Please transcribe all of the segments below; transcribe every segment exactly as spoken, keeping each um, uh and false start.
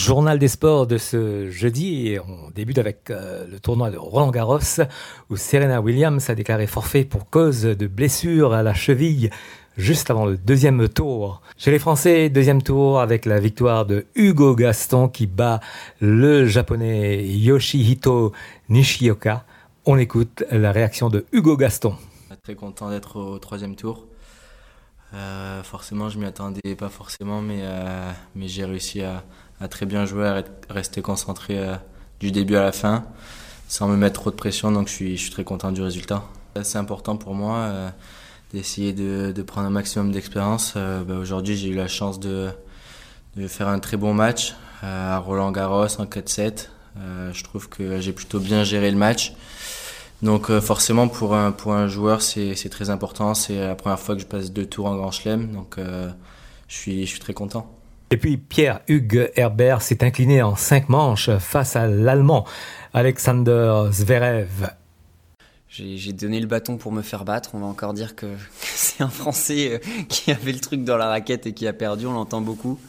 journal des sports de ce jeudi et on débute avec euh, le tournoi de Roland-Garros où Serena Williams a déclaré forfait pour cause de blessure à la cheville juste avant le deuxième tour. Chez les Français, deuxième tour avec la victoire de Hugo Gaston qui bat le japonais Yoshihito Nishioka. On écoute la réaction de Hugo Gaston. Très content d'être au troisième tour. Euh, forcément, je m'y attendais pas forcément, mais, euh, mais j'ai réussi à, à très bien jouer, à rester concentré euh, du début à la fin, sans me mettre trop de pression, donc je suis, je suis très content du résultat. C'est important pour moi euh, d'essayer de, de prendre un maximum d'expérience. Euh, bah, aujourd'hui, j'ai eu la chance de, de faire un très bon match euh, à Roland-Garros en quatre sept. Euh, je trouve que j'ai plutôt bien géré le match. Donc euh, forcément pour un, pour un joueur c'est, c'est très important, c'est la première fois que je passe deux tours en Grand Chelem, donc euh, je, suis, je suis très content. Et puis Pierre-Hugues Herbert s'est incliné en cinq manches face à l'Allemand Alexander Zverev. J'ai, j'ai donné le bâton pour me faire battre, on va encore dire que, que c'est un Français qui avait le truc dans la raquette et qui a perdu, on l'entend beaucoup.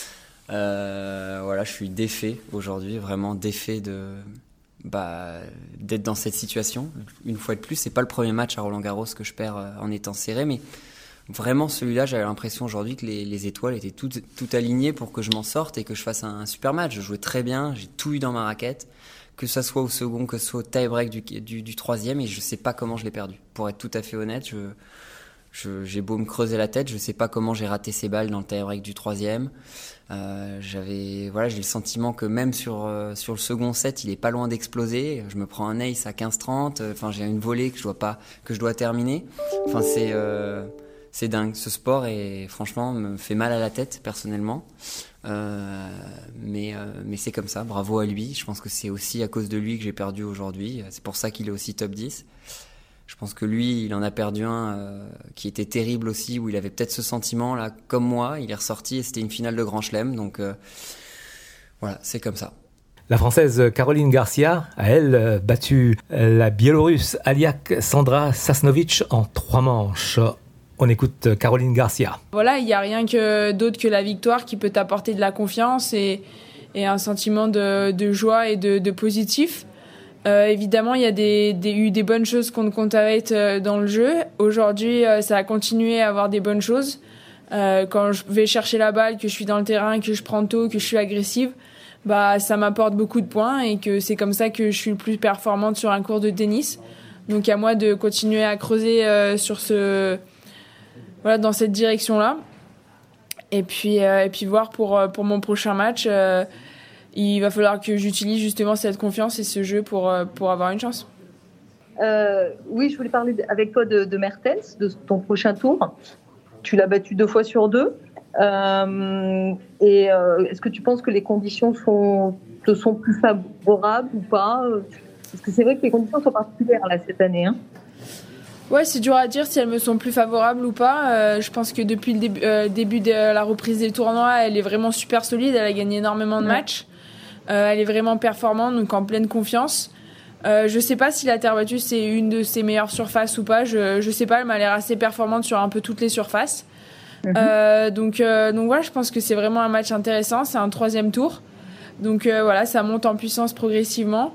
Euh, voilà, je suis défait aujourd'hui, vraiment défait de... Bah, d'être dans cette situation. Une fois de plus, c'est pas le premier match à Roland-Garros que je perds en étant serré, mais vraiment celui-là, j'avais l'impression aujourd'hui que les, les étoiles étaient toutes, toutes alignées pour que je m'en sorte et que je fasse un, un super match. Je jouais très bien, j'ai tout eu dans ma raquette, que ça soit au second, que ce soit au tie-break du, du, du troisième, et je sais pas comment je l'ai perdu. Pour être tout à fait honnête, je, je, j'ai beau me creuser la tête, je sais pas comment j'ai raté ces balles dans le tie-break du troisième. Euh, j'avais, voilà, j'ai le sentiment que même sur, euh, sur le second set, il est pas loin d'exploser. Je me prends un ace à quinze trente. Enfin, euh, j'ai une volée que je dois pas, que je dois terminer. Enfin, c'est, euh, c'est dingue. Ce sport est, franchement, me fait mal à la tête, personnellement. Euh, mais, euh, mais c'est comme ça. Bravo à lui. Je pense que c'est aussi à cause de lui que j'ai perdu aujourd'hui. C'est pour ça qu'il est aussi top dix. Je pense que lui, il en a perdu un euh, qui était terrible aussi, où il avait peut-être ce sentiment-là, comme moi. Il est ressorti et c'était une finale de Grand Chelem. Donc euh, voilà, c'est comme ça. La Française Caroline Garcia a, elle, battu la Biélorusse Aliak Sandra Sasnovic en trois manches. On écoute Caroline Garcia. Voilà, il n'y a rien que, d'autre que la victoire qui peut t'apporter de la confiance et, et un sentiment de, de joie et de, de positif. Euh, évidemment, il y a des, des, eu des bonnes choses contre Kontaveit euh, dans le jeu. Aujourd'hui, euh, ça a continué à avoir des bonnes choses. Euh, quand je vais chercher la balle, que je suis dans le terrain, que je prends tôt, que je suis agressive, bah, ça m'apporte beaucoup de points et que c'est comme ça que je suis le plus performante sur un court de tennis. Donc, à moi de continuer à creuser euh, sur ce, voilà, dans cette direction-là. Et puis, euh, et puis voir pour, pour mon prochain match. Euh, Il va falloir que j'utilise justement cette confiance et ce jeu pour, pour avoir une chance. Euh, oui, je voulais parler avec toi de, de Mertens, de ton prochain tour. Tu l'as battu deux fois sur deux. Euh, et euh, est-ce que tu penses que les conditions sont, te sont plus favorables ou pas ? Parce que c'est vrai que les conditions sont particulières là, cette année. Hein. Ouais, c'est dur à dire si elles me sont plus favorables ou pas. Euh, je pense que depuis le début, euh, début de la reprise des tournois, elle est vraiment super solide. Elle a gagné énormément de ouais. matchs. Euh, elle est vraiment performante, donc en pleine confiance. Euh, je sais pas si la terre battue c'est une de ses meilleures surfaces ou pas. Je je sais pas, elle m'a l'air assez performante sur un peu toutes les surfaces. Mm-hmm. Euh, donc euh, donc voilà, je pense que c'est vraiment un match intéressant. C'est un troisième tour, donc euh, voilà, ça monte en puissance progressivement.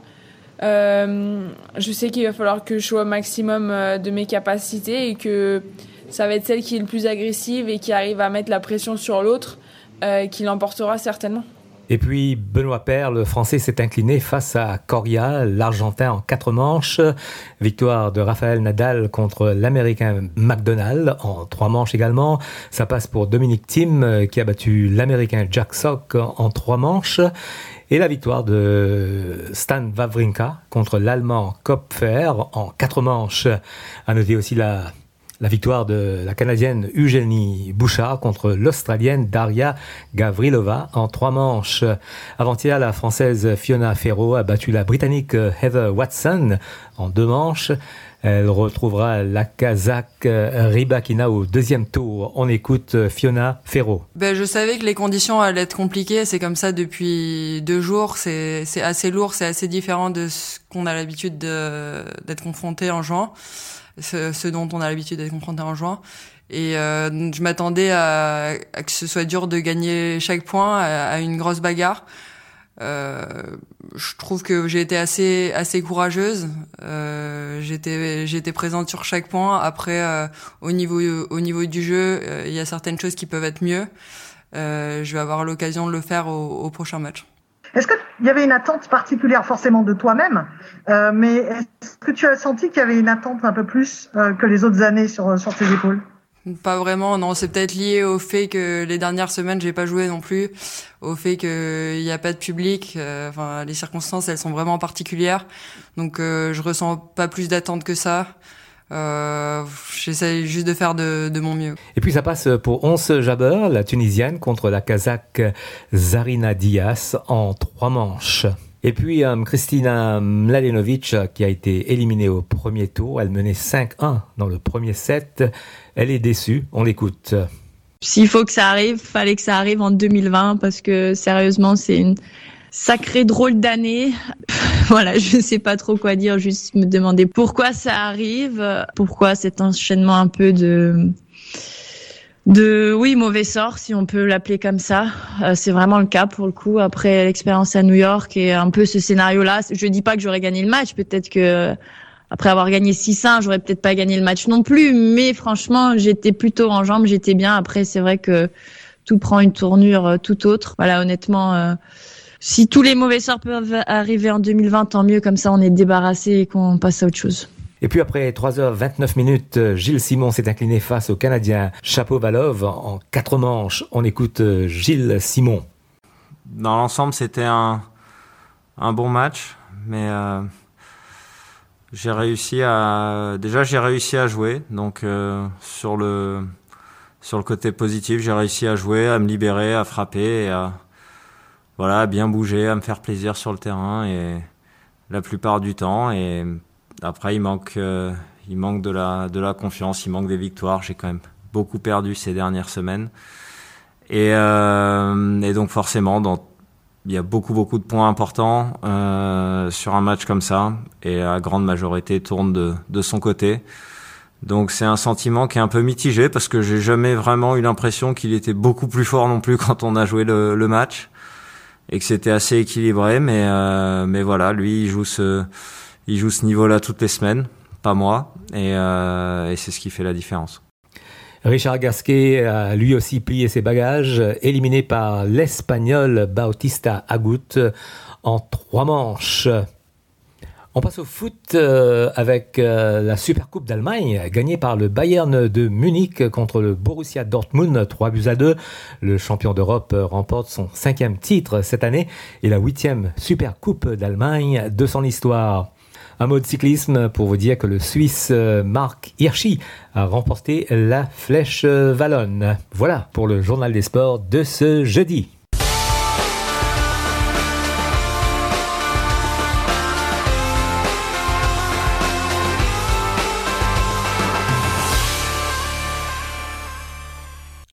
Euh, je sais qu'il va falloir que je sois au maximum de mes capacités et que ça va être celle qui est le plus agressive et qui arrive à mettre la pression sur l'autre, euh, qui l'emportera certainement. Et puis Benoît Paire, le Français, s'est incliné face à Coria, l'Argentin en quatre manches. Victoire de Rafael Nadal contre l'Américain McDonald en trois manches également. Ça passe pour Dominic Thiem qui a battu l'Américain Jack Sock en trois manches. Et la victoire de Stan Wawrinka contre l'Allemand Kopfer en quatre manches. À noter aussi la... La victoire de la Canadienne Eugénie Bouchard contre l'Australienne Daria Gavrilova en trois manches. Avant-hier, la Française Fiona Ferro a battu la Britannique Heather Watson en deux manches. Elle retrouvera la Kazakh Rybakina au deuxième tour. On écoute Fiona Ferro. Ben, je savais que les conditions allaient être compliquées. C'est comme ça depuis deux jours. C'est, c'est assez lourd, c'est assez différent de ce qu'on a l'habitude de, d'être confronté en juin. Ce, ce dont on a l'habitude d'être confronté en juin. Et euh, je m'attendais à, à que ce soit dur de gagner chaque point, à, à une grosse bagarre. Euh, je trouve que j'ai été assez assez courageuse. Euh, j'étais j'étais présente sur chaque point. Après, euh, au niveau au niveau du jeu, il euh, y a certaines choses qui peuvent être mieux. Euh, je vais avoir l'occasion de le faire au, au prochain match. Est-ce qu'il y avait une attente particulière forcément de toi-même, euh, mais est-ce que tu as senti qu'il y avait une attente un peu plus euh, que les autres années sur sur tes épaules? Pas vraiment, non, c'est peut-être lié au fait que les dernières semaines j'ai pas joué non plus, au fait qu'il n'y a pas de public, euh, enfin les circonstances elles sont vraiment particulières, donc euh, je ressens pas plus d'attente que ça. Euh, j'essaye juste de faire de, de mon mieux. Et puis ça passe pour Ons Jabeur, la Tunisienne, contre la Kazakh Zarina Diaz en trois manches. Et puis euh, Kristina Mladenovic qui a été éliminée au premier tour, elle menait cinq un dans le premier set, elle est déçue, on l'écoute. S'il faut que ça arrive, fallait que ça arrive en deux mille vingt parce que sérieusement c'est une sacrée drôle d'année. Voilà, je sais pas trop quoi dire, juste me demander pourquoi ça arrive, pourquoi cet enchaînement un peu de... de oui mauvais sort si on peut l'appeler comme ça. Euh, c'est vraiment le cas pour le coup après l'expérience à New York et un peu ce scénario là. Je dis pas que j'aurais gagné le match, peut-être que après avoir gagné six un j'aurais peut-être pas gagné le match non plus, mais franchement j'étais plutôt en jambes, j'étais bien. Après c'est vrai que tout prend une tournure euh, tout autre. Voilà, honnêtement euh, si tous les mauvais sorts peuvent arriver en deux mille vingt, tant mieux, comme ça on est débarrassé et qu'on passe à autre chose. Et puis après trois heures vingt-neuf minutes, Gilles Simon s'est incliné face au Canadien Shapovalov en quatre manches. On écoute Gilles Simon. Dans l'ensemble, c'était un, un bon match, mais euh, j'ai réussi à déjà j'ai réussi à jouer. Donc euh, sur le sur le côté positif, j'ai réussi à jouer, à me libérer, à frapper et à voilà, à bien bouger, à me faire plaisir sur le terrain et la plupart du temps. Et après, il manque, euh, il manque de la, de la confiance, il manque des victoires. J'ai quand même beaucoup perdu ces dernières semaines. Et, euh, et donc forcément, dans, il y a beaucoup, beaucoup de points importants euh, sur un match comme ça. Et la grande majorité tourne de, de son côté. Donc c'est un sentiment qui est un peu mitigé parce que j'ai jamais vraiment eu l'impression qu'il était beaucoup plus fort non plus quand on a joué le, le match. Et que c'était assez équilibré, mais euh, mais voilà, lui il joue ce il joue ce niveau-là toutes les semaines, pas moi, et, euh, et c'est ce qui fait la différence. Richard Gasquet a lui aussi plié ses bagages, éliminé par l'Espagnol Bautista Agut en trois manches. On passe au foot euh, avec euh, la Supercoupe d'Allemagne gagnée par le Bayern de Munich contre le Borussia Dortmund, trois buts à deux. Le champion d'Europe remporte son cinquième titre cette année et la huitième Supercoupe d'Allemagne de son histoire. Un mot de cyclisme pour vous dire que le Suisse Marc Hirschi a remporté la Flèche Wallonne. Voilà pour le journal des sports de ce jeudi.